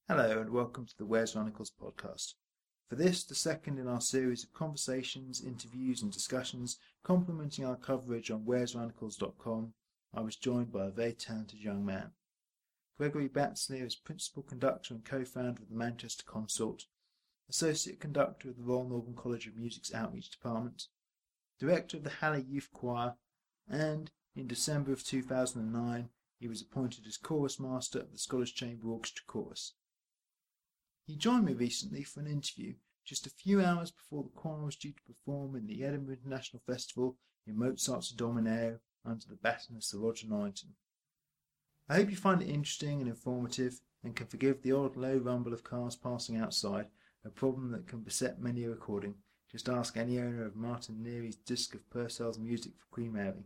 Hello and welcome to the Where's Ronicles podcast. For this, the second in our series of conversations, interviews and discussions complementing our coverage on where'sronicles.com, I was joined by a very talented young man. Gregory Batsleer is principal conductor and co-founder of the Manchester Consort, associate conductor of the Royal Northern College of Music's Outreach Department, director of the Halle Youth Choir, and in December of 2009 he was appointed as chorus master of the Scottish Chamber Orchestra Chorus. He joined me recently for an interview just a few hours before the choir was due to perform in the Edinburgh International Festival in Mozart's Domineo under the baton of Sir Roger Norrington. I hope you find it interesting and informative and can forgive the odd low rumble of cars passing outside, a problem that can beset many a recording. Just ask any owner of Martin Neary's disc of Purcell's music for Queen Mary.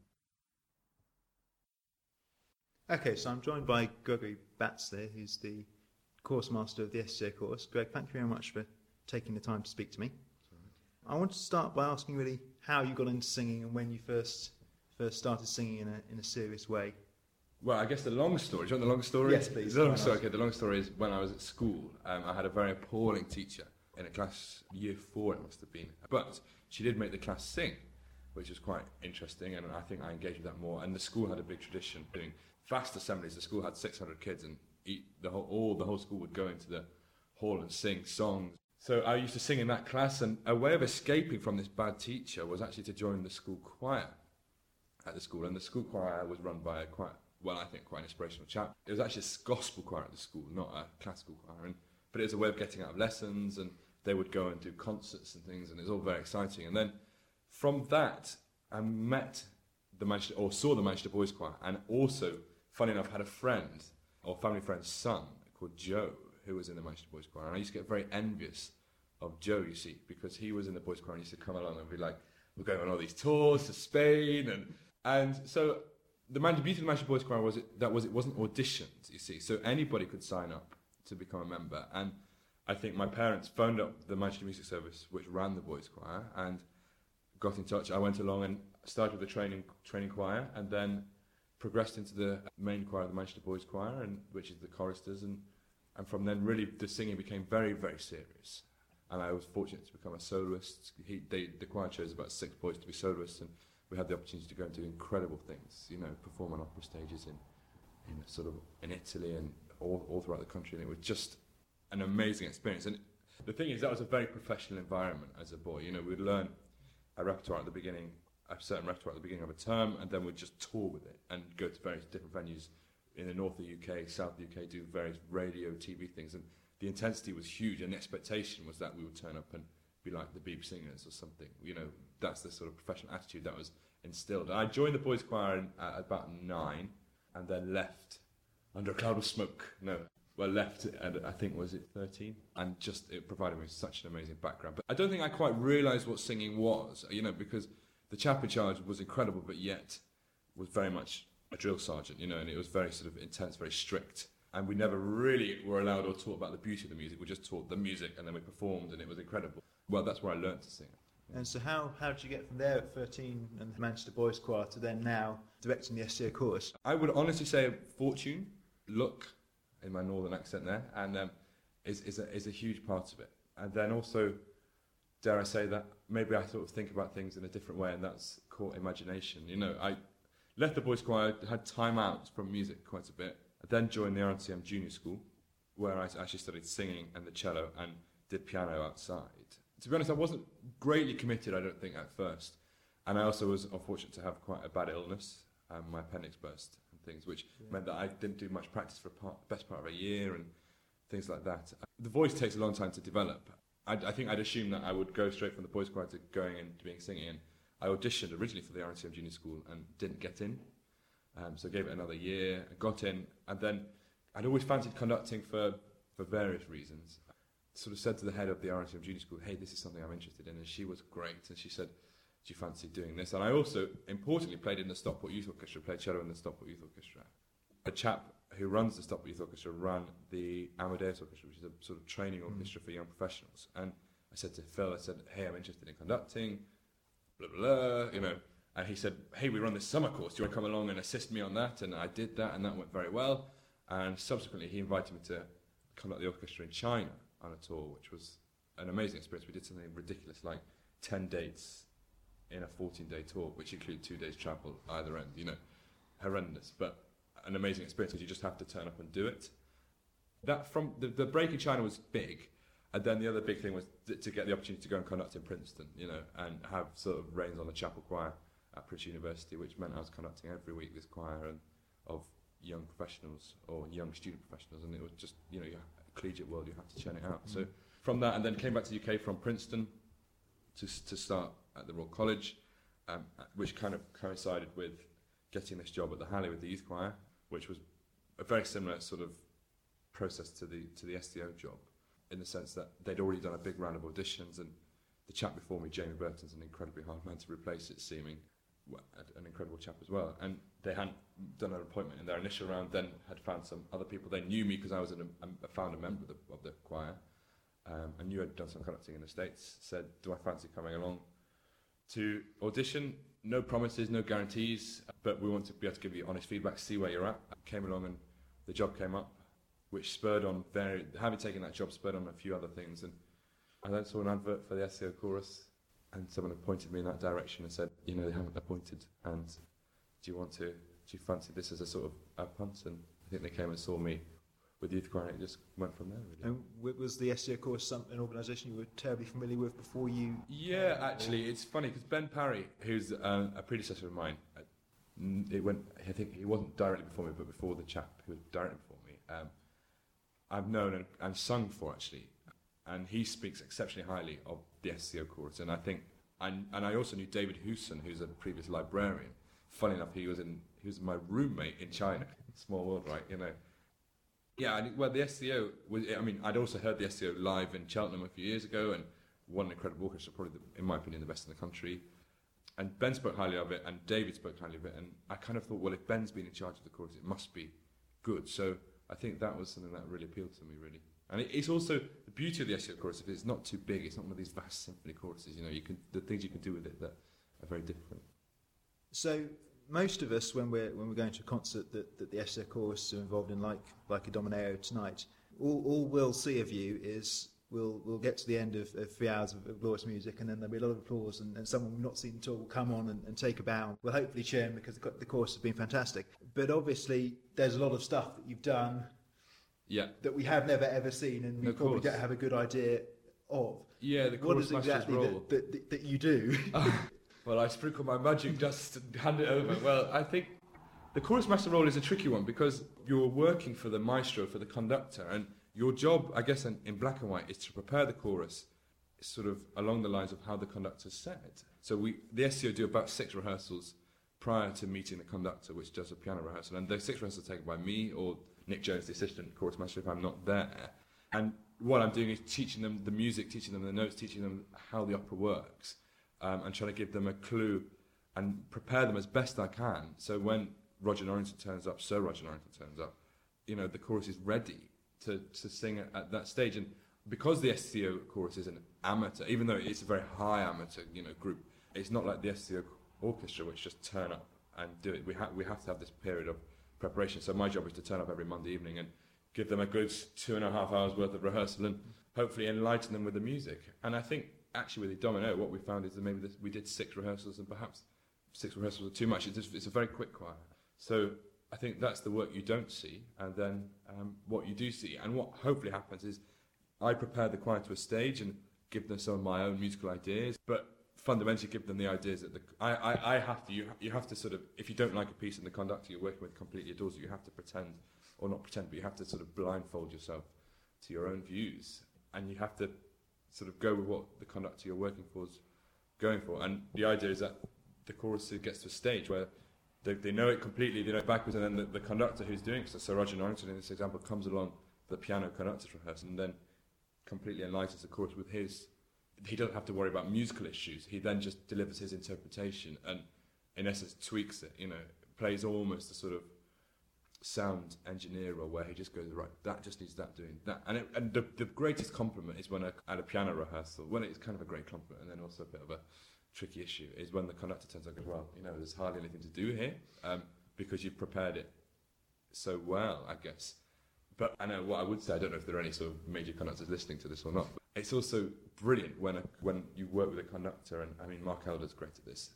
Okay, so I'm joined by Gregory Batsleer, who's the course master of the SCA course. Greg, thank you very much for taking the time to speak to me. I want to start by asking really how you got into singing and when you first started singing in a serious way. Well, I guess the long story. Do you want the long story? Yes, please. The long story. Okay, the long story is when I was at school, I had a very appalling teacher in a class, year 4 it must have been. But she did make the class sing, which was quite interesting, and I think I engaged with that more. And the school had a big tradition doing vast assemblies. The school had 600 kids, and the whole school would go into the hall and sing songs. So I used to sing in that class, and a way of escaping from this bad teacher was actually to join the school choir at the school. And the school choir was run by quite an inspirational chap. It was actually a gospel choir at the school, not a classical choir. But it was a way of getting out of lessons, and they would go and do concerts and things, and it was all very exciting. And then from that, I saw the Manchester Boys Choir, and also, funny enough, had a friend or family friend's son called Joe, who was in the Manchester Boys Choir. And I used to get very envious of Joe, you see, because he was in the Boys Choir and he used to come along and be like, we're going on all these tours to Spain. And so the beauty of the Manchester Boys Choir was it wasn't auditioned, you see. So anybody could sign up to become a member. And I think my parents phoned up the Manchester Music Service, which ran the Boys Choir, and got in touch. I went along and started with the training choir, and then progressed into the main choir of the Manchester Boys Choir, which is the choristers, and from then really the singing became very, very serious. And I was fortunate to become a soloist. The choir chose about 6 boys to be soloists, and we had the opportunity to go and do incredible things, perform on opera stages in Italy and all throughout the country, and it was just an amazing experience. And the thing is, that was a very professional environment as a boy. We'd learn a repertoire at the beginning, a certain repertoire at the beginning of a term, and then we'd just tour with it and go to various different venues in the north of the UK, south of the UK, do various radio, TV things, and the intensity was huge, and the expectation was that we would turn up and be like the Beeb Singers or something. That's the sort of professional attitude that was instilled. And I joined the Boys Choir at about 9, and then left under a cloud of smoke. Left at, I think, was it 13? And just, it provided me with such an amazing background. But I don't think I quite realised what singing was, because the chap in charge was incredible, but yet was very much a drill sergeant, and it was very sort of intense, very strict. And we never really were allowed or taught about the beauty of the music. We just taught the music, and then we performed, and it was incredible. Well, that's where I learned to sing. And so how did you get from there at 13 and the Manchester Boys Choir to then now directing the SCA chorus? I would honestly say fortune, luck, in my northern accent there, and is a huge part of it. And then also, dare I say that, maybe I sort of think about things in a different way, and that's called imagination. I left the Boys Choir, had time out from music quite a bit. I then joined the RNCM Junior School, where I actually studied singing and the cello and did piano outside. To be honest, I wasn't greatly committed, I don't think, at first. And I also was unfortunate to have quite a bad illness. My appendix burst and things, which meant that I didn't do much practice for the best part of a year and things like that. The voice takes a long time to develop. I think I'd assumed that I would go straight from the Boys Choir to going and being singing. And I auditioned originally for the RNCM Junior School and didn't get in. So I gave it another year, got in, and then I'd always fancied conducting for various reasons. Sort of said to the head of the RNCM Junior School, hey, this is something I'm interested in, and she was great, and she said, do you fancy doing this? And I also, importantly, played in the Stockport Youth Orchestra, played cello in the Stockport Youth Orchestra. A chap who runs the Stockport Youth Orchestra ran the Amadeus Orchestra, which is a sort of training orchestra for young professionals. And I said to Phil, hey, I'm interested in conducting, blah, blah, blah, And he said, hey, we run this summer course, do you want to come along and assist me on that? And I did that, and that went very well. And subsequently, he invited me to conduct the orchestra in China on a tour, which was an amazing experience. We did something ridiculous, like 10 dates in a 14-day tour, which included 2 days travel either end, you know, horrendous, but an amazing experience because you just have to turn up and do it. That from the break in China was big, and then the other big thing was to get the opportunity to go and conduct in Princeton, you know, and have sort of reins on the chapel choir at Princeton University, which meant I was conducting every week this choir and of young professionals or young student professionals, and it was just, you know, collegiate world, you have to churn it out. So from that, and then came back to the UK from Princeton to start at the Royal College, which kind of coincided with getting this job at the Halley with the youth choir, which was a very similar sort of process to the STO job, in the sense that they'd already done a big round of auditions, and the chap before me, Jamie Burton's an incredibly hard man to replace, it seeming, an incredible chap as well, and they hadn't done an appointment in their initial round, then had found some other people. They knew me because I was a founder member of the choir, and knew I'd done some conducting in the States. Said, do I fancy coming along to audition? No promises, no guarantees, but we want to be able to give you honest feedback, see where you're at. I came along and the job came up, which spurred on having taken that job spurred on a few other things, and I then saw an advert for the SEO chorus, and someone pointed me in that direction and said, you know, they haven't appointed, and do you fancy this as a sort of a punt? And I think they came and saw me with youth choir, and it just went from there, really. And was the SEO chorus an organisation you were terribly familiar with before you? Yeah, actually, it's funny because Ben Parry, who's a predecessor of mine, I think he wasn't directly before me, but before the chap who was directly before me, I've known and sung for, actually, and he speaks exceptionally highly of the SEO chorus, and I think, and I also knew David Hewson, who's a previous librarian. Funny enough, he was my roommate in China. Small world, right? You know. Yeah, well, the SEO was. I mean, I'd also heard the SEO live in Cheltenham a few years ago, and one incredible orchestra, probably, in my opinion, the best in the country. And Ben spoke highly of it, and David spoke highly of it, and I kind of thought, well, if Ben's been in charge of the chorus, it must be good. So I think that was something that really appealed to me, really. And it's also the beauty of the SEO chorus. If it's not too big, it's not one of these vast symphony choruses. You know, the things you can do with it that are very different. So most of us, when we're going to a concert that the SEO chorus are involved in, like a Domineo tonight, all we'll see of you is we'll get to the end of 3 hours of glorious music, and then there'll be a lot of applause, and someone we've not seen at all will come on and take a bow. We'll hopefully cheer him because the chorus has been fantastic. But obviously, there's a lot of stuff that you've done. Yeah. That we have never ever seen, and we probably don't have a good idea of. Yeah, the chorus master's role. That you do? Well, I sprinkle my magic dust and hand it over. Well, I think the chorus master role is a tricky one because you're working for the maestro, for the conductor, and your job, I guess, in black and white, is to prepare the chorus sort of along the lines of how the conductor said. So the SEO do about 6 rehearsals prior to meeting the conductor, which does a piano rehearsal, and those 6 rehearsals are taken by me or Nick Jones, the assistant chorus master, if I'm not there. And what I'm doing is teaching them the music, teaching them the notes, teaching them how the opera works, and trying to give them a clue and prepare them as best I can. So when Roger Norrington turns up, Sir Roger Norrington turns up, you know, the chorus is ready to sing at that stage. And because the SEO chorus is an amateur, even though it's a very high amateur, you know, group, it's not like the SEO orchestra, which just turn up and do it. We have to have this period of preparation. So my job is to turn up every Monday evening and give them a good 2.5 hours worth of rehearsal and hopefully enlighten them with the music. And I think actually with the Domino, what we found is that maybe we did 6 rehearsals, and perhaps 6 rehearsals are too much. It's a very quick choir. So I think that's the work you don't see, and then what you do see. And what hopefully happens is I prepare the choir to a stage and give them some of my own musical ideas, but fundamentally give them the ideas that you have to sort of, if you don't like a piece and the conductor you're working with completely adores it, you have to pretend, or not pretend, but you have to sort of blindfold yourself to your own views, and you have to sort of go with what the conductor you're working for is going for. And the idea is that the chorus gets to a stage where they know it completely, they know it backwards, and then the conductor who's doing it, so Sir Roger Norrington in this example, comes along for the piano conductor's rehearsal and then completely enlightens the chorus with his. He doesn't have to worry about musical issues. He then just delivers his interpretation and, in essence, tweaks it. You know, plays almost a sort of sound engineer role where he just goes, right, that just needs that doing that. And the greatest compliment is when at a piano rehearsal, when it's kind of a great compliment, and then also a bit of a tricky issue, is when the conductor turns out and goes, well, you know, there's hardly anything to do here because you've prepared it so well, I guess. But I know what I would say, I don't know if there are any sort of major conductors listening to this or not, but it's also brilliant when you work with a conductor, and I mean, Mark Elder's great at this.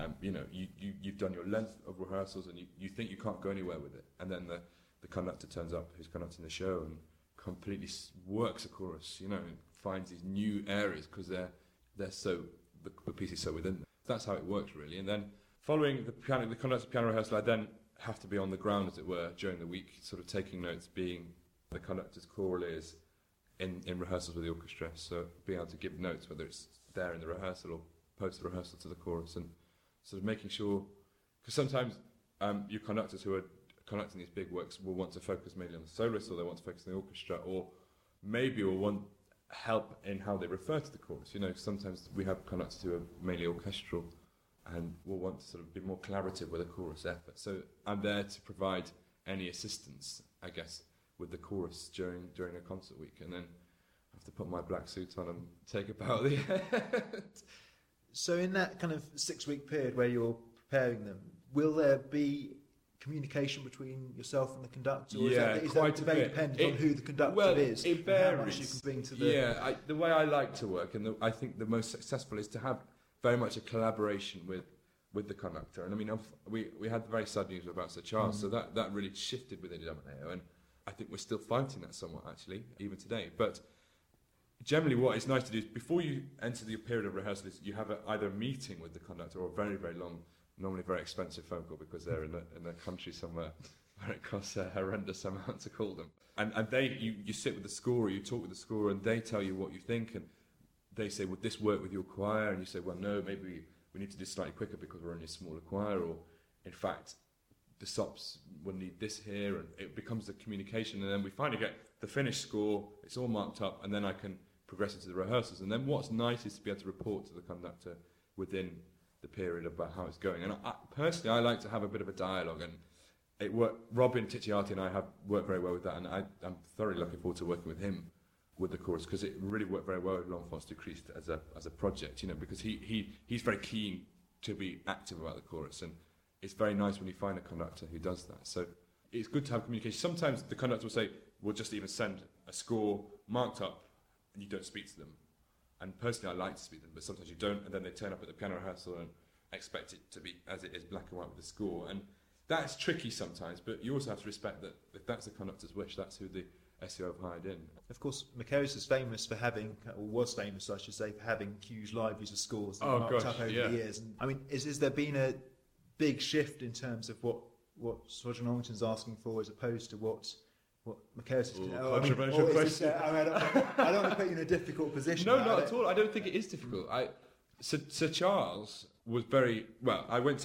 You've done your length of rehearsals and you think you can't go anywhere with it, and then the conductor turns up who's conducting the show and completely works a chorus, and finds these new areas because the piece is so within them. That's how it works really. And then following the conductor's piano rehearsal, I then have to be on the ground, as it were, during the week, sort of taking notes, being the conductor's choral ears in rehearsals with the orchestra, so being able to give notes, whether it's there in the rehearsal or post the rehearsal to the chorus, and sort of making sure, because sometimes your conductors who are conducting these big works will want to focus mainly on the soloist, or they want to focus on the orchestra, or maybe will want help in how they refer to the chorus. Sometimes we have conductors who are mainly orchestral and will want to sort of be more collaborative with a chorus effort. So I'm there to provide any assistance, I guess, with the chorus during a concert week, and then I have to put my black suit on and take a bow at the end. So in that kind of 6-week period where you're preparing them, will there be communication between yourself and the conductor? Or is that very dependent on who the conductor is? It varies. And how much you can bring to the... Yeah, the way I like to work, and I think the most successful, is to have very much a collaboration with the conductor. And I mean, we had the very sad news about Sir Charles, so that really shifted within Domineo, and I think we're still fighting that somewhat, actually, even today. But generally what is nice to do is, before you enter the period of rehearsal, is you have either a meeting with the conductor or a very, very long, normally very expensive phone call, because they're in a country somewhere where it costs a horrendous amount to call them. And you sit with the scorer, you talk with the scorer, and they tell you what you think, and they say, would this work with your choir? And you say, well, no, maybe we need to do slightly quicker because we're only a smaller choir, or in fact, the sops will need this here, and it becomes the communication, and then we finally get the finished score, it's all marked up, and then I can progress into the rehearsals. And then what's nice is to be able to report to the conductor within the period about how it's going. And personally, I like to have a bit of a dialogue, and Robin Ticciati and I have worked very well with that, and I'm thoroughly looking forward to working with him with the chorus, because it really worked very well with L'Enfance du Christ as a project, because he's very keen to be active about the chorus, and it's very nice when you find a conductor who does that. So it's good to have communication. Sometimes the conductor will say, we'll just even send a score marked up, and you don't speak to them. And personally, I like to speak to them, but sometimes you don't, and then they turn up at the piano rehearsal and expect it to be as it is, black and white with the score. And that's tricky sometimes, but you also have to respect that if that's the conductor's wish, that's who the SEO have hired in. Of course, Macarius is famous for having, or was famous, I should say, for having huge libraries of scores that marked up over the years. And I mean, is there been a big shift in terms of what Sir Roger Normington's asking for as opposed to what Macarius is doing? Controversial question. I don't want to put you in a difficult position. No, not at all. I don't think it is difficult. Sir Charles was very well.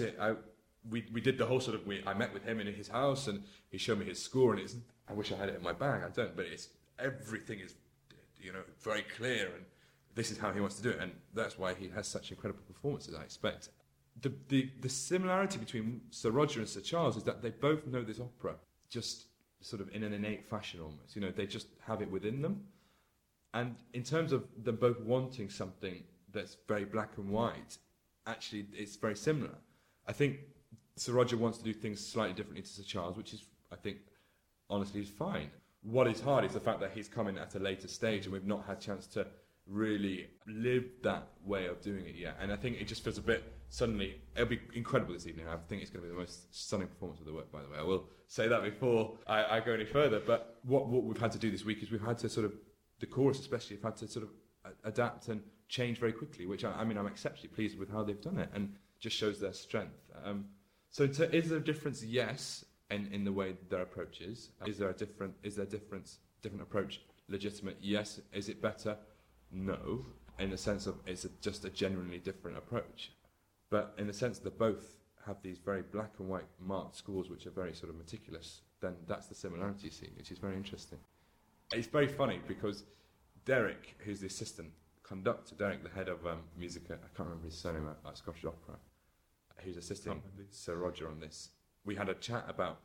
We did the whole sort of. I met with him in his house, and he showed me his score, and I wish I had it in my bag. I don't, but everything is, very clear, and this is how he wants to do it, and that's why he has such incredible performances. I expect. The similarity between Sir Roger and Sir Charles is that they both know this opera, just sort of in an innate fashion almost. They just have it within them. And in terms of them both wanting something that's very black and white, actually it's very similar. I think Sir Roger wants to do things slightly differently to Sir Charles, which is, I think, honestly, is fine. What is hard is the fact that he's coming at a later stage and we've not had a chance to really live that way of doing it yet. And I think it just feels a bit suddenly, it'll be incredible this evening. I think it's going to be the most stunning performance of the work, by the way. I will say that before I go any further. But what we've had to do this week is we've had to sort of, the chorus especially, have had to sort of adapt and change very quickly, which I'm exceptionally pleased with how they've done it, and just shows their strength. So is there a difference? Yes, in the way their approach is. Is there a different approach legitimate? Yes. Is it better? No. In the sense of it's just a genuinely different approach. But in the sense that both have these very black and white marked scores which are very sort of meticulous, then that's the similarity you see, which is very interesting. It's very funny because Derek, who's the assistant conductor, Derek, the head of Musica, I can't remember his surname at Scottish Opera, who's assisting Sir Roger on this, we had a chat about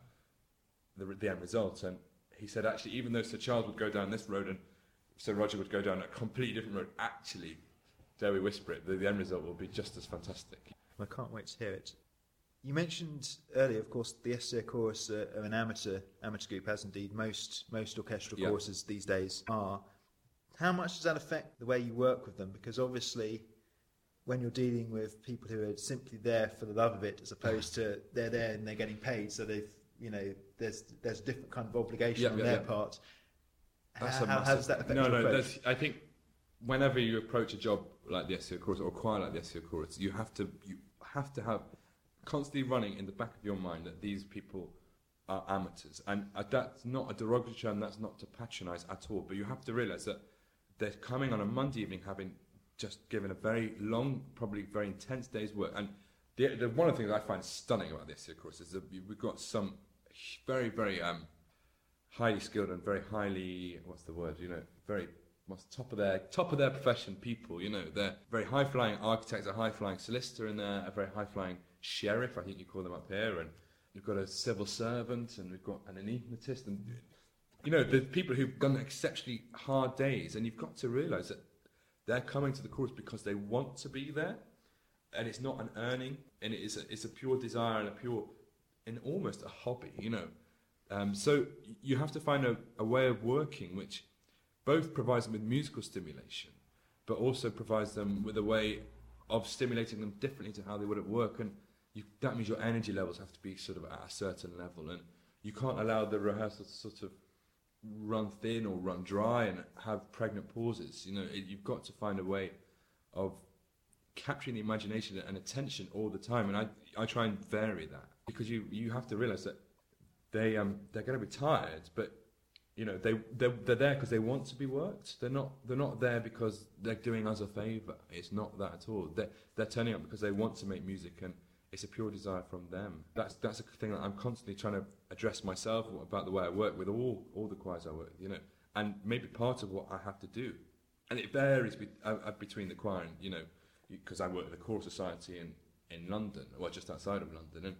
the end result, and he said actually even though Sir Charles would go down this road and Sir Roger would go down a completely different road, actually, dare we whisper it, the end result will be just as fantastic. I can't wait to hear it. You mentioned earlier, of course, the SCO chorus are an amateur group, as indeed most orchestral choruses these days are. How much does that affect the way you work with them? Because obviously, when you're dealing with people who are simply there for the love of it, as opposed to they're there and they're getting paid, so they've, there's a different kind of obligation on their part. How does that affect your approach? I think whenever you approach a job like the SCO chorus or a choir like the SCO chorus, you have to have constantly running in the back of your mind that these people are amateurs, and that's not a derogatory term, that's not to patronise at all, but you have to realise that they're coming on a Monday evening having just given a very long, probably very intense day's work, and the one of the things I find stunning about this SCO chorus is that we've got some very, very highly skilled and very highly, very top of their profession people, they're very high-flying architects, a high-flying solicitor in there, a very high-flying sheriff, I think you call them up here, and we've got a civil servant, and we've got an anaesthetist, and the people who've done exceptionally hard days, and you've got to realise that they're coming to the chorus because they want to be there, and it's not an earning, and it's a pure desire and almost a hobby, so you have to find a way of working which both provides them with musical stimulation, but also provides them with a way of stimulating them differently to how they would at work, and that means your energy levels have to be sort of at a certain level, and you can't allow the rehearsal to sort of run thin or run dry and have pregnant pauses. You've got to find a way of capturing the imagination and attention all the time, and I try and vary that, because you have to realise that they're going to be tired, but they're there because they want to be worked. They're not there because they're doing us a favour. It's not that at all. They're turning up because they want to make music, and it's a pure desire from them. That's a thing that I'm constantly trying to address myself about the way I work with all the choirs I work with, and maybe part of what I have to do, and it varies between the choir and because I work at the Choral Society in London, or just outside of London,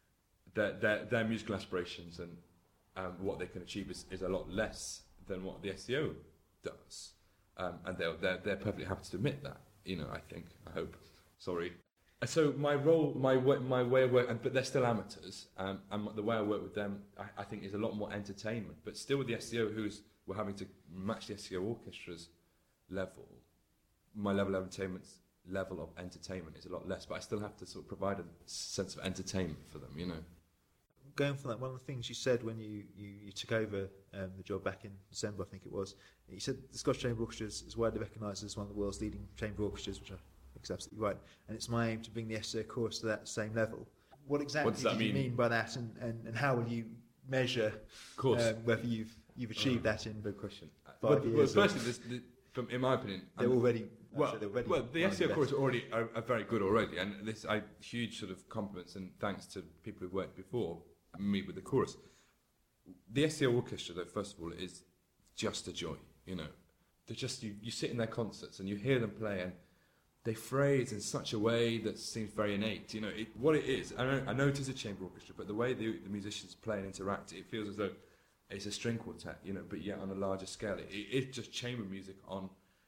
and their musical aspirations and what they can achieve is a lot less than what the SCO does, and they're perfectly happy to admit that. I hope. Sorry. So my role, my way of work, but they're still amateurs, and the way I work with them, I think, is a lot more entertainment. But still, with the SCO, we're having to match the SCO orchestra's level. My level of entertainment is a lot less, but I still have to sort of provide a sense of entertainment for them. Going from that, one of the things you said when you took over the job back in December, I think it was, you said the Scottish Chamber Orchestra is widely recognised as one of the world's leading chamber orchestras, which I think is absolutely right, and it's my aim to bring the SCO chorus to that same level. What exactly do you mean by that, and how will you measure whether you've achieved that in Good question. 5 years? Well, firstly, in my opinion, they're already the SCO chorus are very good already, and I huge sort of compliments and thanks to people who've worked before me with the chorus. The SCO orchestra, though, first of all, is just a joy. They're just you sit in their concerts and you hear them play, and they phrase in such a way that seems very innate. What it is. I know it is a chamber orchestra, but the way the musicians play and interact, it feels as though it's a string quartet, but yet on a larger scale. It's just chamber music on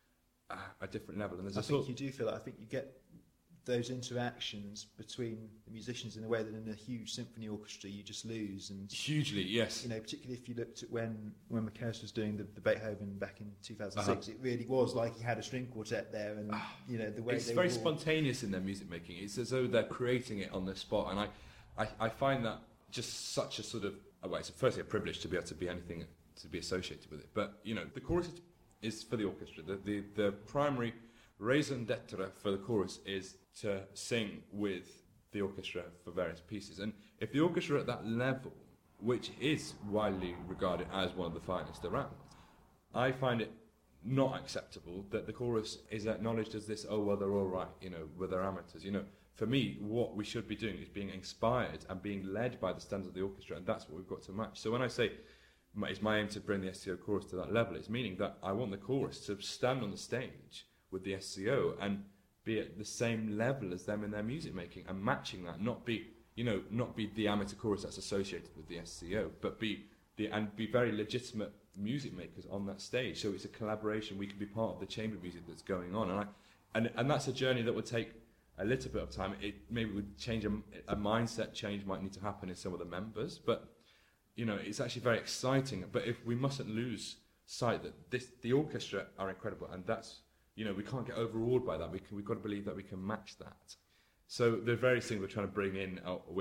a different level. And I think you do feel that. I think you get those interactions between the musicians in a way that in a huge symphony orchestra you just lose. And hugely, yes. Particularly if you looked at when Macaius was doing the Beethoven back in 2006, it really was like he had a string quartet there, and the way it's very spontaneous in their music making. It's as though they're creating it on the spot, and I find that just such a sort of it's firstly a privilege to be able to be anything to be associated with it. But the chorus is for the orchestra. The primary raison d'etre for the chorus is to sing with the orchestra for various pieces. And if the orchestra at that level, which is widely regarded as one of the finest around, I find it not acceptable that the chorus is acknowledged as this, they're all right, well, they're amateurs. For me, what we should be doing is being inspired and being led by the standards of the orchestra, and that's what we've got to match. So when I say it's my aim to bring the SCO chorus to that level, it's meaning that I want the chorus to stand on the stage with the SCO and be at the same level as them in their music making, and matching that, not be the amateur chorus that's associated with the SCO, but be very legitimate music makers on that stage. So it's a collaboration. We can be part of the chamber music that's going on, and that's a journey that would take a little bit of time. It maybe would change a mindset change might need to happen in some of the members, but it's actually very exciting. But if we mustn't lose sight that the orchestra are incredible, and that's we can't get overawed by that. We've got to believe that we can match that. So the various things we are trying to bring in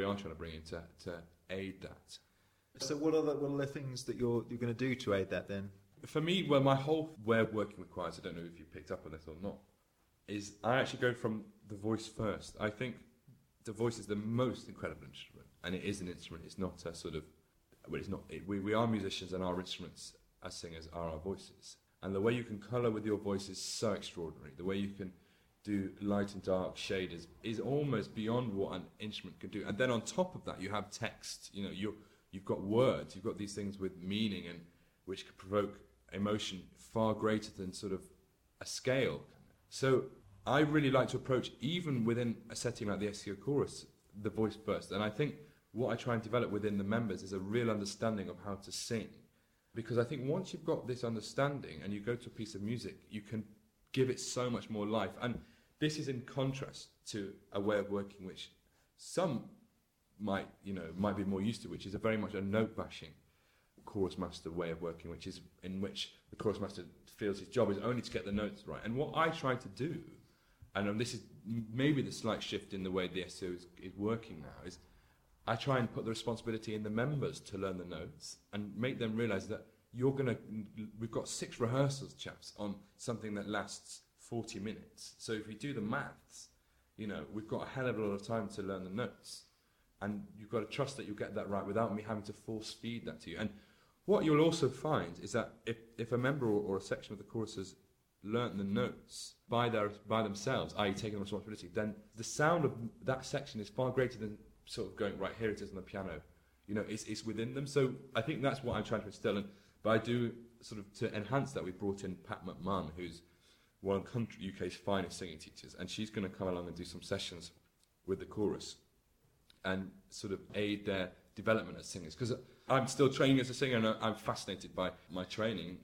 to aid that. So what are the things that you're going to do to aid that then? For me, well, my whole way of working with choirs, I don't know if you picked up on this or not, is I actually go from the voice first. I think the voice is the most incredible instrument, and it is an instrument. It's not a sort of, well, it's not. We are musicians, and our instruments as singers are our voices. And the way you can colour with your voice is so extraordinary. The way you can do light and dark shade is almost beyond what an instrument can do. And then on top of that, you have text. You've got words. You've got these things with meaning and which can provoke emotion far greater than sort of a scale. So I really like to approach, even within a setting like the SEO chorus, the voice first. And I think what I try and develop within the members is a real understanding of how to sing. Because I think once you've got this understanding and you go to a piece of music, you can give it so much more life. And this is in contrast to a way of working which some might be more used to, which is a very much a note bashing chorus master way of working, in which the chorus master feels his job is only to get the notes right. And what I try to do, and this is maybe the slight shift in the way the SEO is working now, is I try and put the responsibility in the members to learn the notes and make them realise that we've got 6 rehearsals, chaps, on something that lasts 40 minutes. So if we do the maths, we've got a hell of a lot of time to learn the notes. And you've got to trust that you'll get that right without me having to force feed that to you. And what you'll also find is that if a member or a section of the chorus has learnt the notes by themselves, i.e. taking the responsibility, then the sound of that section is far greater than sort of going, right, here it is on the piano. It's within them. So I think that's what I'm trying to instill. But I do sort of, to enhance that, we brought in Pat McMahon, who's one of UK's finest singing teachers, and she's going to come along and do some sessions with the chorus and sort of aid their development as singers. Because I'm still training as a singer, and I'm fascinated by my training,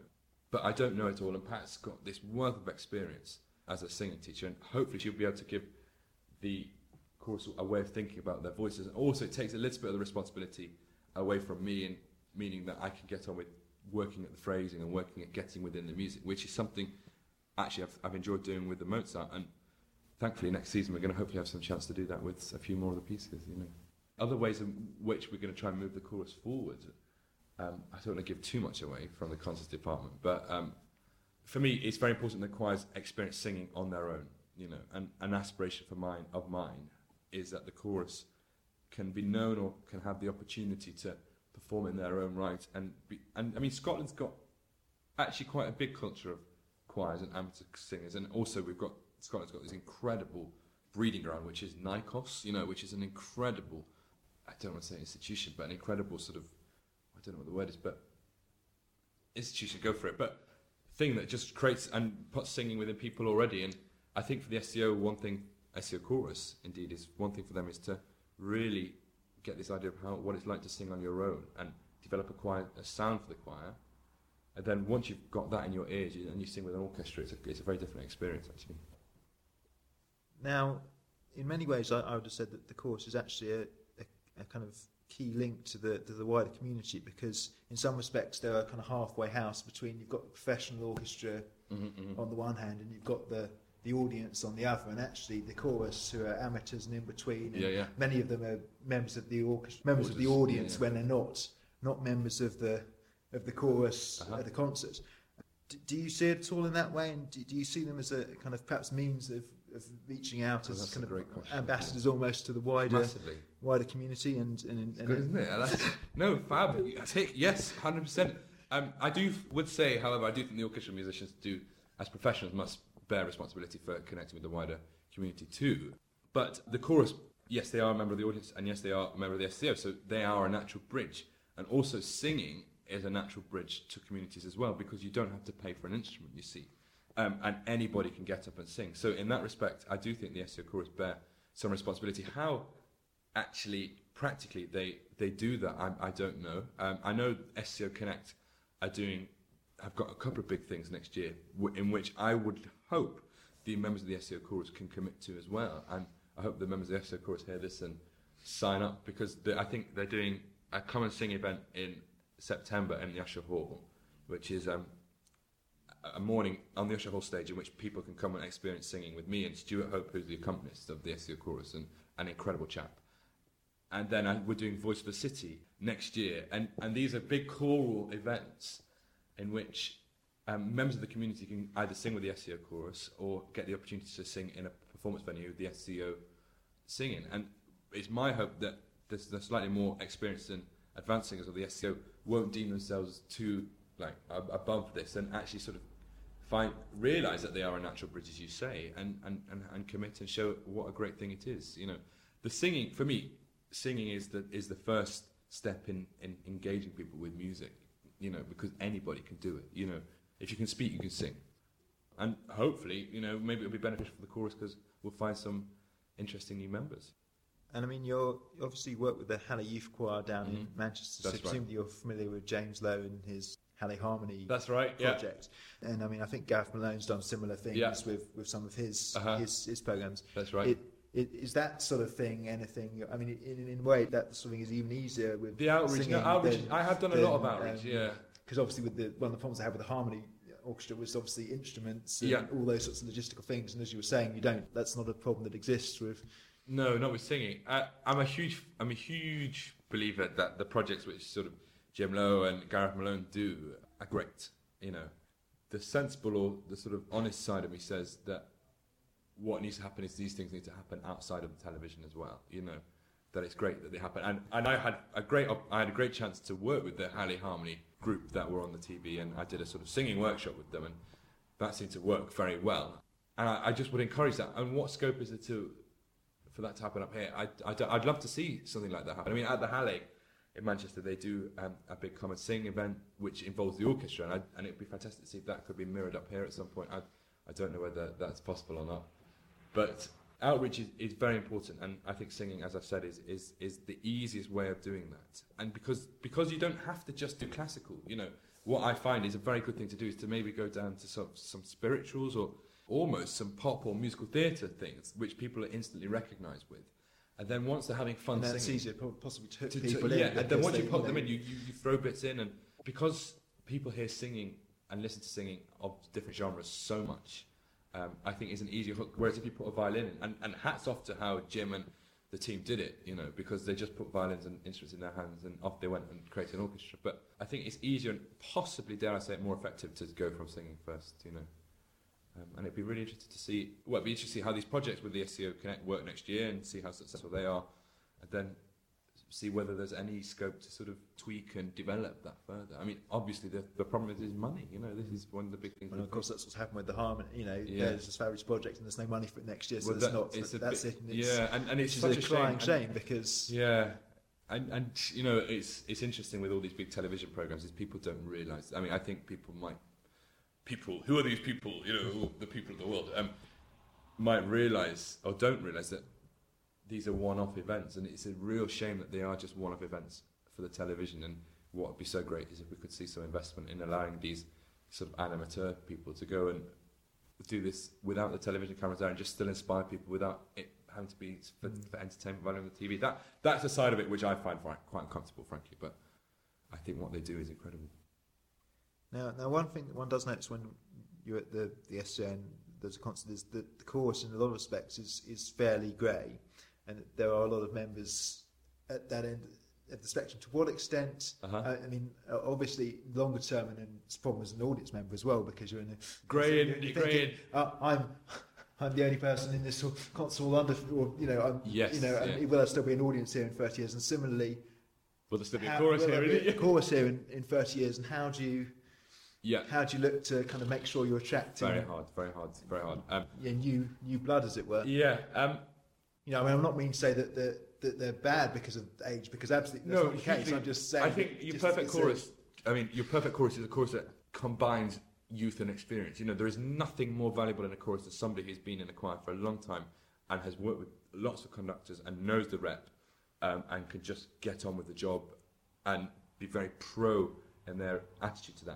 but I don't know it all. And Pat's got this wealth of experience as a singing teacher, and hopefully she'll be able to give the chorus a way of thinking about their voices. And also, it takes a little bit of the responsibility away from me, and meaning that I can get on with working at the phrasing and working at getting within the music, which is something actually I've enjoyed doing with the Mozart. And thankfully next season we're going to hopefully have some chance to do that with a few more of the pieces. Other ways in which we're going to try and move the chorus forward. I don't want to give too much away from the concerts department, but for me it's very important that choirs experience singing on their own. And an aspiration of mine is that the chorus can be known or can have the opportunity to perform in their own right. And I mean, Scotland's got actually quite a big culture of choirs and amateur singers, and also Scotland's got this incredible breeding ground, which is Nikos, which is an incredible, I don't want to say institution, but an incredible sort of, I don't know what the word is, but institution, go for it, but thing that just creates and puts singing within people already. And I think for the SEO, SEO chorus, indeed, is one thing for them is to really get this idea of what it's like to sing on your own and develop a sound for the choir. And then once you've got that in your ears and you sing with an orchestra, it's a very different experience, actually. Now, in many ways, I would have said that the chorus is actually a kind of key link to the wider community, because in some respects they're a kind of halfway house between, you've got the professional orchestra on the one hand, and you've got the audience on the other, and actually the chorus, who are amateurs and in between, and many of them are members of the orchestra, members of the audience when they're not members of the chorus at the concert. Do you see it at all in that way, and do you see them as a kind of perhaps means of reaching out as kind of ambassadors almost to the wider community? And good, isn't it? No, fab. Yes, 100%. I would say, however, I do think the orchestral musicians as professionals, must bear responsibility for connecting with the wider community too. But the chorus, yes, they are a member of the audience, and yes, they are a member of the SCO, so they are a natural bridge. And also singing is a natural bridge to communities as well, because you don't have to pay for an instrument, you see. And anybody can get up and sing. So in that respect, I do think the SEO chorus bear some responsibility. How actually, practically, they do that, I don't know. I know SEO Connect have got a couple of big things next year, in which I would hope the members of the SEO chorus can commit to as well. And I hope the members of the SEO chorus hear this and sign up, because I think they're doing a Come and Sing event in September in the Usher Hall, which is a morning on the Usher Hall stage in which people can come and experience singing with me and Stuart Hope, who's the accompanist of the SEO chorus, and an incredible chap. And then we're doing Voice of the City next year, and these are big choral events in which members of the community can either sing with the SEO chorus or get the opportunity to sing in a performance venue with the SEO singing. And it's my hope that the slightly more experienced and advanced singers of the SEO won't deem themselves too above this, and actually sort of realise that they are a natural bridge, as you say, and commit and show what a great thing it is. You know, the singing, for me, singing is the first step in engaging people with music. You know, because anybody can do it. You know, if you can speak, you can sing, and hopefully, you know, maybe it'll be beneficial for the chorus because we'll find some interesting new members. And I mean, you obviously work with the Halle Youth Choir down in Manchester, so presumably you're familiar with James Lowe and his Halle Harmony project. Yeah. And I mean, I think Gareth Malone's done similar things with some of his programs. That's right. Is that sort of thing anything? I mean, in a way, that sort of thing is even easier with the outreach. Singing I have done a lot of outreach. Because obviously, one of the problems I had with the Harmony Orchestra was obviously instruments and all those sorts of logistical things. And as you were saying, that's not a problem that exists with. No, not with singing. I'm a huge believer that the projects which sort of Jim Lowe and Gareth Malone do are great. You know, the sensible or the sort of honest side of me says that what needs to happen is these things need to happen outside of the television as well. You know, that it's great that they happen. And I had a great chance to work with the Halle Harmony group that were on the TV, and I did a sort of singing workshop with them, and that seemed to work very well. And I just would encourage that. And what scope is there for that to happen up here? I'd love to see something like that happen. I mean, at the Halle in Manchester, they do a big Come and Sing event which involves the orchestra, and it'd be fantastic to see if that could be mirrored up here at some point. I don't know whether that's possible or not, but outreach is very important, and I think singing, as I've said, is the easiest way of doing that. And because you don't have to just do classical, you know, what I find is a very good thing to do is to maybe go down to some spirituals or almost some pop or musical theatre things which people are instantly recognised with. And then once they're having fun singing... that's easier possibly to hook people in. Yeah, and then once you pop them in, you throw bits in, and because people hear singing and listen to singing of different genres so much, I think it's an easier hook. Whereas if you put a violin in, and hats off to how Jim and the team did it, you know, because they just put violins and instruments in their hands and off they went and created an orchestra. But I think it's easier and possibly, dare I say it, more effective to go from singing first, you know. And it'd be really interesting to see. Well, it'd be interesting to see how these projects with the SEO Connect work next year, and see how successful they are, and then see whether there's any scope to sort of tweak and develop that further. I mean, obviously the problem is money. You know, this is one of the big things. And of course, that's what's happened with the Harmony. You know, there's this Fabulous project, and there's no money for it next year, so that's it. And it's such a crying shame because and you know, it's interesting with all these big television programs is people don't realise. I mean, I think people who are these people, you know, the people of the world, might realise or don't realise that these are one-off events, and it's a real shame that they are just one-off events for the television. And what would be so great is if we could see some investment in allowing these sort of amateur people to go and do this without the television cameras there, and just still inspire people without it having to be for entertainment value on the TV. That's a side of it which I find quite uncomfortable, frankly, but I think what they do is incredible. Now, one thing that one does notice when you're at the SJN, there's a constant, is that the chorus in a lot of respects is fairly grey, and there are a lot of members at that end of the spectrum. To what extent? I mean, obviously, longer term, and it's a problem as an audience member as well, because you're in a grey. I'm the only person in this concert hall under, or you know, will there still be an audience here in 30 years? And similarly, will there still be a chorus here? A chorus here in 30 years, and how do you look to kind of make sure you're attracting very hard new blood, as it were? You know, I mean, I'm not meaning to say that they're bad because of age, because absolutely that's not the case. I'm just saying. I think your perfect chorus is a chorus that combines youth and experience. You know, there is nothing more valuable in a chorus than somebody who's been in a choir for a long time and has worked with lots of conductors and knows the rep, and can just get on with the job and be very pro in their attitude to that.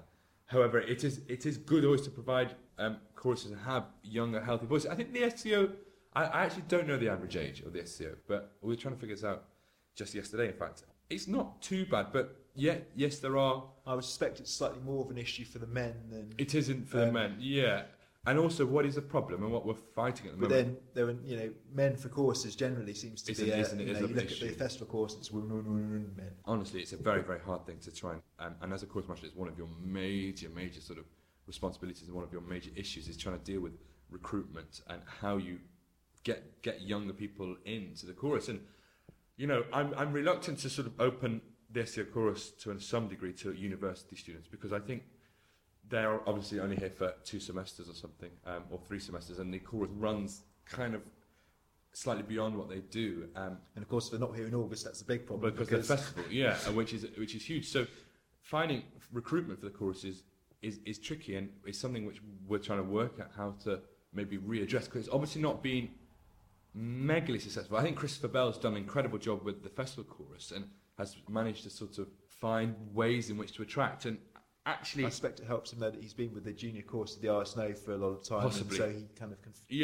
However, it is good always to provide choruses and have younger, healthy voices. I think the SCO, I actually don't know the average age of the SCO, but we were trying to figure this out just yesterday, in fact. It's not too bad, but yes, there are... I would suspect it's slightly more of an issue for the men than... It isn't for the men, yeah. And also, what is the problem and what we're fighting at the moment? But then, there are, men for choruses generally seems to be... you look at the festival chorus, it's men. Honestly, it's a very, very hard thing to try and as a chorus master, it's one of your major sort of responsibilities and one of your major issues is trying to deal with recruitment and how you get younger people into the chorus. And, I'm reluctant to sort of open the SCO chorus to some degree to university students because I think they're obviously only here for 2 semesters or something, or 3 semesters, and the chorus runs kind of slightly beyond what they do. And of course, if they're not here in August, that's a big problem. Because the festival, which is huge. So finding recruitment for the chorus is tricky, and it's something which we're trying to work at how to maybe readdress, because it's obviously not been megally successful. I think Christopher Bell's done an incredible job with the festival chorus and has managed to sort of find ways in which to attract. And actually, I suspect it helps him that he's been with the junior course of the RSNO for a lot of time, possibly. And so he kind of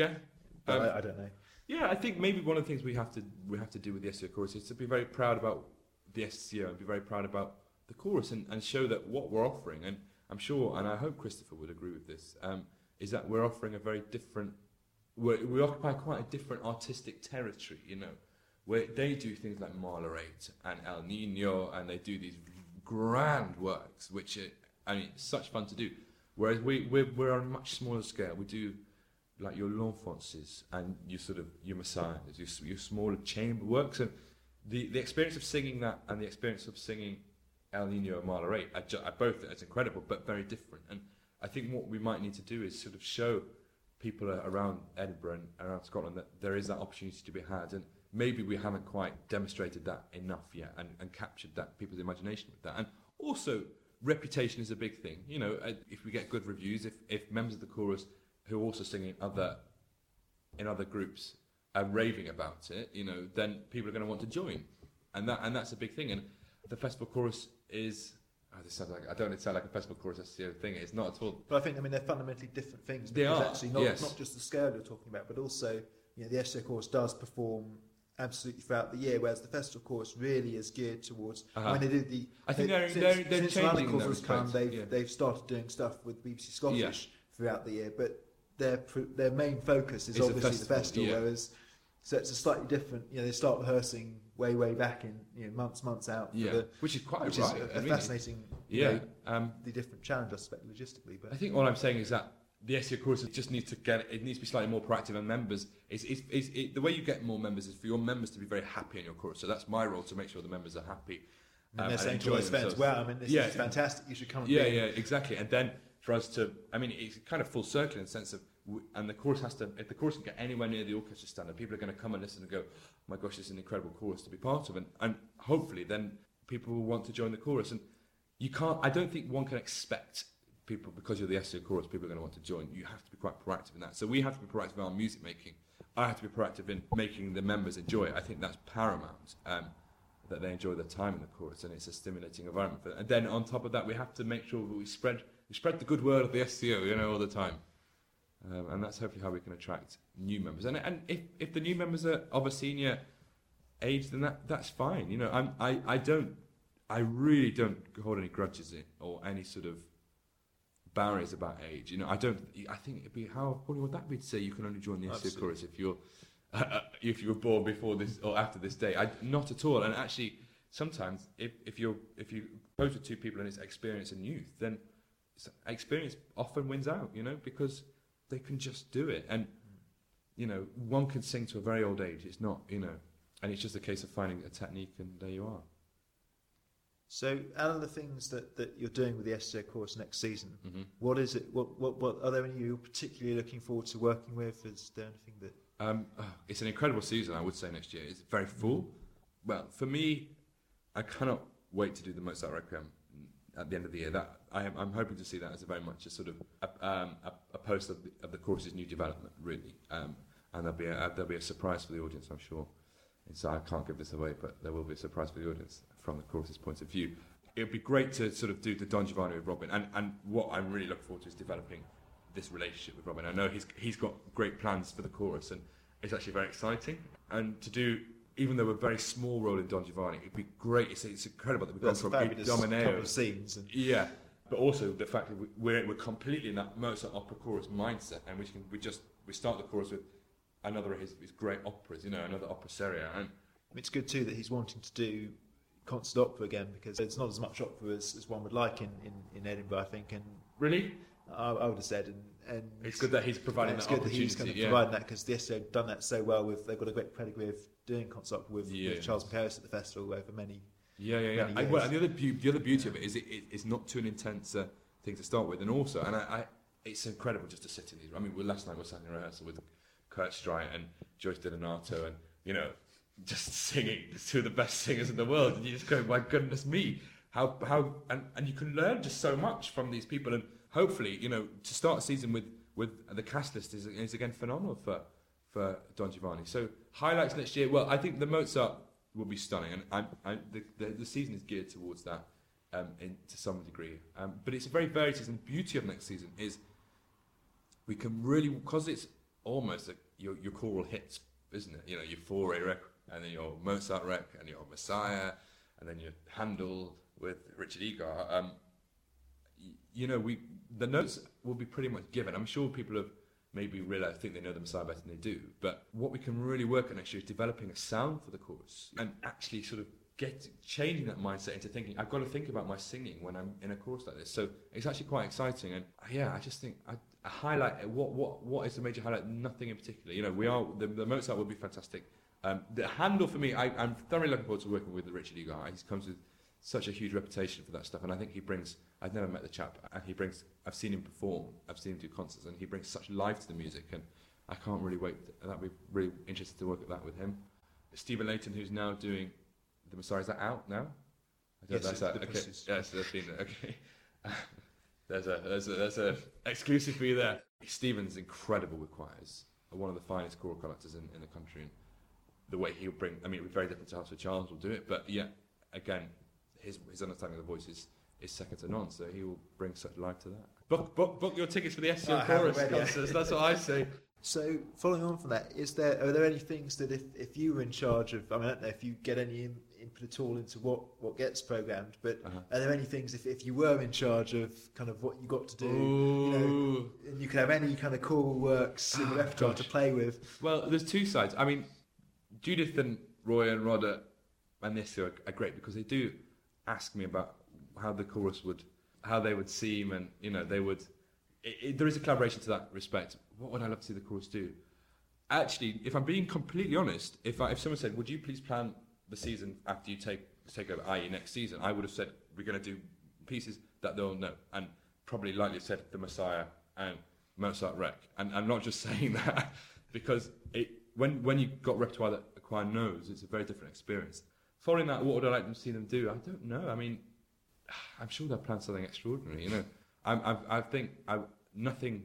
I don't know. Yeah, I think maybe one of the things we have to do with the SCO chorus is to be very proud about the SCO and be very proud about the chorus and show that what we're offering, and I'm sure, and I hope Christopher would agree with this, is that we're offering a very different. We occupy quite a different artistic territory, where they do things like Mahler 8 and El Nino, and they do these grand works, which are, such fun to do. Whereas we're on a much smaller scale. We do like your L'Enfances and your Messiahs, your smaller chamber works, and the experience of singing that and the experience of singing El Nino and Mahler 8 are both as incredible, but very different. And I think what we might need to do is sort of show people around Edinburgh and around Scotland that there is that opportunity to be had, and maybe we haven't quite demonstrated that enough yet and captured that people's imagination with that. And also, reputation is a big thing. If we get good reviews, if members of the chorus who are also singing in other groups are raving about it, then people are going to want to join, and that's a big thing. And the festival chorus is. This sounds like, I don't want to sound like a festival chorus SCO thing. It's not at all. But I think they're fundamentally different things. They are actually not just the scale you're talking about, but also the SCO chorus does perform absolutely throughout the year, whereas the festival chorus really is geared towards when they did the. I think they're since changing Radicals has come, they've started doing stuff with BBC Scottish throughout the year, but their main focus is obviously the festival. Whereas, so it's a slightly different. They start rehearsing way back in months out. Which is quite fascinating. The different challenge, I suspect, logistically. But I think all I'm saying is that the SCO chorus just needs to needs to be slightly more proactive, and members. The way you get more members is for your members to be very happy in your chorus. So that's my role, to make sure the members are happy. And they're saying to all their fans, "Wow, this is fantastic. You should come." And Exactly. And then for us to, it's kind of full circle in the sense of. And the chorus if the chorus can get anywhere near the orchestra standard, people are going to come and listen and go, oh my gosh, this is an incredible chorus to be part of, and hopefully then people will want to join the chorus. And I don't think one can expect people, because you're the SCO chorus, people are going to want to join. You have to be quite proactive in that. So we have to be proactive in our music making. I have to be proactive in making the members enjoy it. I think that's paramount, that they enjoy their time in the chorus, and it's a stimulating environment for them. And then on top of that, we have to make sure that we spread the good word of the SCO, all the time. And that's hopefully how we can attract new members. And if the new members are of a senior age, then that's fine. I really don't hold any grudges or any sort of barriers about age. I think it'd be, how appalling would that be to say you can only join the SCO chorus if you were born before this or after this day? Not at all. And actually, sometimes if you pose with 2 people and it's experience and youth, then experience often wins out. Because they can just do it, and one can sing to a very old age. It's not, and it's just a case of finding a technique, and there you are. So, out of the things that you're doing with the SCO course next season, what is it? What are there any you're particularly looking forward to working with? Is there anything that? It's an incredible season, I would say. Next year it's very full. Well, for me, I cannot wait to do the Mozart Requiem at the end of the year. I'm hoping to see that as a very much a sort of a post of the chorus's new development, really, and there'll be a surprise for the audience, I'm sure. And so I can't give this away, but there will be a surprise for the audience from the chorus's point of view. it would be great to sort of do the Don Giovanni with Robin, and what I'm really looking forward to is developing this relationship with Robin. I know he's got great plans for the chorus, and it's actually very exciting. And to do, even though a very small role in Don Giovanni, it'd be great. It's incredible that we've gone from Domineo, couple of scenes, and yeah, but also the fact that we're completely in that Mozart opera chorus mindset, and we start the chorus with another of his great operas, another opera seria. And it's good too that he's wanting to do concert opera again, because it's not as much opera as one would like in Edinburgh, I think. And really, I would have said, and it's good that he's providing that opportunity. He's kind of providing that, because the SO have done that so well. They've got a great pedigree of doing concert opera with Charles and Paris at the festival over many. Many years. And the other beauty of it is it's not too an intense thing to start with, and also, and it's incredible just to sit in these. I mean, last night we sat in rehearsal with Kurt Streit and Joyce DiDonato, and just singing two of the best singers in the world, and you just go, my goodness me, how and you can learn just so much from these people, and hopefully, to start a season with the cast list is again phenomenal for Don Giovanni. So highlights next year. Well, I think the Mozart will be stunning, and the season is geared towards that to some degree. But it's a very varied season. The beauty of next season is we can really, because it's almost your choral hits, isn't it? Your Fauré rec, and then your Mozart rec, and your Messiah, and then your Handel with Richard Egar. The notes will be pretty much given. I'm sure people have maybe think they know the Messiah better than they do. But what we can really work on next year is developing a sound for the chorus, and actually sort of changing that mindset into thinking, I've got to think about my singing when I'm in a chorus like this. So it's actually quite exciting. And I just think I highlight what is the major highlight? Nothing in particular. The Mozart will be fantastic. The Handel, for me, I'm thoroughly looking forward to working with Richard Egar. He comes with such a huge reputation for that stuff, and I think he brings. I've never met the chap, and he brings. I've seen him perform. I've seen him do concerts, and he brings such life to the music, and I can't really wait. That'd be really interested to work at that with him. Stephen Layton, who's now doing the Messiah, is that out now? Yes, that's out. Okay. Yes, that's been okay. There's a exclusive for you there. Stephen's incredible with choirs. One of the finest choral conductors in the country, and the way he'll bring. I mean, it would be very different to how Sir Charles will do it, but yeah, again, his understanding of the voice is second to none. So he will bring such life to that. Book your tickets for the SO chorus concerts. That's what I say. So following on from that, are there any things that if you were in charge of? I mean, I don't know if you get any input at all into what gets programmed, but are there any things if you were in charge of kind of what you got to do, and you could have any kind of choral works in the repertoire to play with? Well, there's two sides. I mean, Judith and Roy and Rodder and this are great, because they do ask me about how the chorus how they would seem, and they would. There is a collaboration to that respect. What would I love to see the chorus do? Actually, if I'm being completely honest, if someone said, "Would you please plan the season after you take over, i.e. next season," I would have said, "We're going to do pieces that they'll know," and probably likely said the Messiah and Mozart rec. And I'm not just saying that because when you got repertoire that a choir knows, it's a very different experience. Following that, what would I like to see them do? I don't know. I mean, I'm sure they'll plan something extraordinary. I think nothing.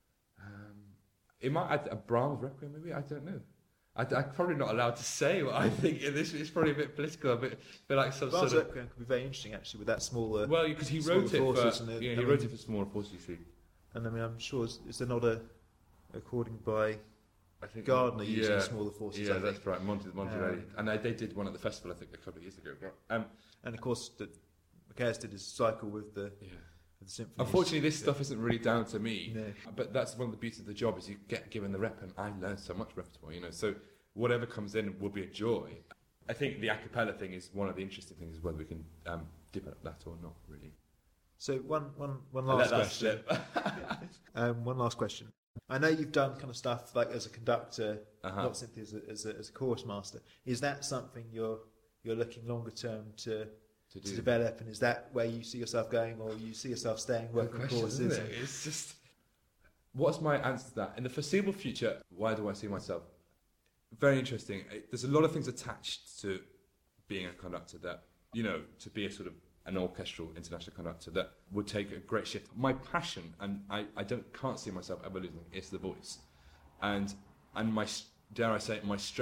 It might add a Brahms requiem, maybe. I don't know. I'm probably not allowed to say what I think. It's probably a bit political, a bit like some Brahms sort of. requiem could be very interesting, actually, with that smaller. Well, because he wrote it for. He wrote it for smaller forces, you see. And I mean, I'm sure is there not a recording by Gardner using smaller forces? Yeah, that's right. Monteverdi, and they did one at the festival, I think, a couple of years ago. But, and of course, Macias did his cycle with the symphonies. Unfortunately, this stuff isn't really down to me. No. But that's one of the beauties of the job, is you get given the rep, and I learn so much repertoire. So whatever comes in will be a joy. I think the a cappella thing is one of the interesting things, is whether we can develop that or not, really. So one last question. One last question. I know you've done kind of stuff like as a conductor, not simply as a chorus master. Is that something you're looking longer term to develop, and is that where you see yourself going, or you see yourself staying working on choruses? Isn't it? It's just, what's my answer to that? In the foreseeable future, why do I see myself? Very interesting. There's a lot of things attached to being a conductor that, to be a sort of an orchestral international conductor, that would take a great shift. My passion, and I can't see myself ever losing, is the voice, and my, dare I say it, my strength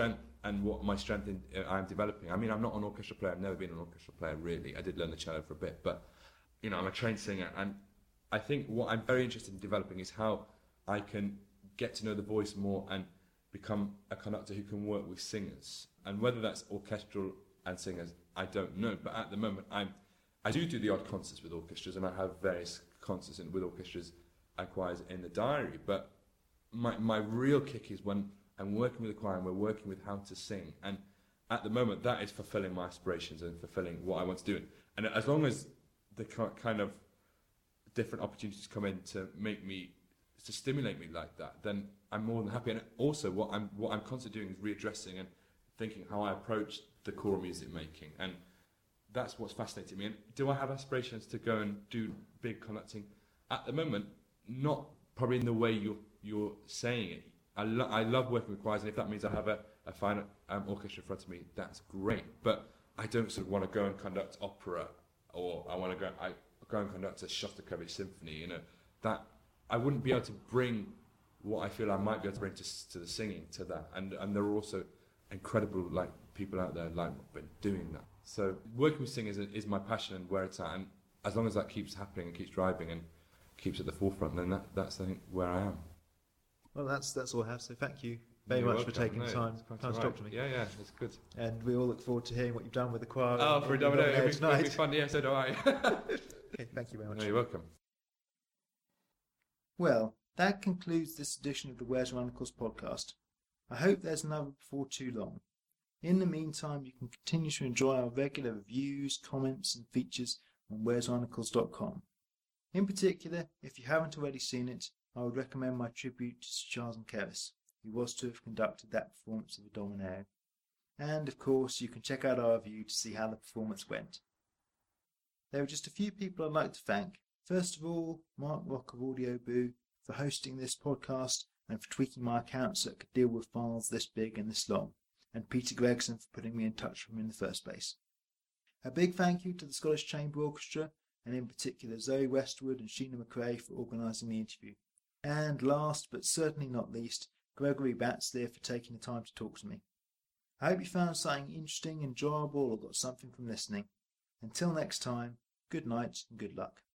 and what my strength I'm developing. I mean, I'm not an orchestra player. I've never been an orchestra player, really. I did learn the cello for a bit, but, you know, I'm a trained singer. And I think what I'm very interested in developing is how I can get to know the voice more and become a conductor who can work with singers. And whether that's orchestral and singers, I don't know. But at the moment, I do the odd concerts with orchestras, and I have various concerts with orchestras and choirs in the diary. But my real kick is when I'm working with a choir and we're working with how to sing. And at the moment, that is fulfilling my aspirations and fulfilling what I want to do. And as long as the kind of different opportunities come in to stimulate me like that, then I'm more than happy. And also, what I'm constantly doing is readdressing and thinking how I approach the choral music making. And that's what's fascinating me. And do I have aspirations to go and do big conducting? At the moment, not probably in the way you're saying it. I love working with choirs, and if that means I have a fine orchestra in front of me, that's great. But I don't sort of want to go and conduct opera, or I want to go and conduct a Shostakovich symphony. You know, that I wouldn't be able to bring what I feel I might be able to bring to the singing to that. And there are also incredible people out there been doing that. So working with singers is my passion and where it's at. And as long as that keeps happening and keeps driving and keeps at the forefront, then that's I think where I am. Well, that's all I have. So thank you very much for taking the time to talk to me. Yeah, it's good. And we all look forward to hearing what you've done with the choir. Oh, for Domino tonight. It'll be fun. Yeah, so do I. Okay, thank you very much. No, you're welcome. Well, that concludes this edition of the Where's Radicals podcast. I hope there's another before too long. In the meantime, you can continue to enjoy our regular reviews, comments and features on where'sradicals.com. In particular, if you haven't already seen it, I would recommend my tribute to Sir Charles Keris, who was to have conducted that performance of the Dominaire. And of course, you can check out our review to see how the performance went. There are just a few people I'd like to thank. First of all, Mark Rock of Audio Boo for hosting this podcast and for tweaking my account so it could deal with files this big and this long, and Peter Gregson for putting me in touch with him in the first place. A big thank you to the Scottish Chamber Orchestra, and in particular Zoe Westwood and Sheena McRae for organising the interview. And last, but certainly not least, Gregory Batsleer for taking the time to talk to me. I hope you found something interesting, enjoyable, or got something from listening. Until next time, good night and good luck.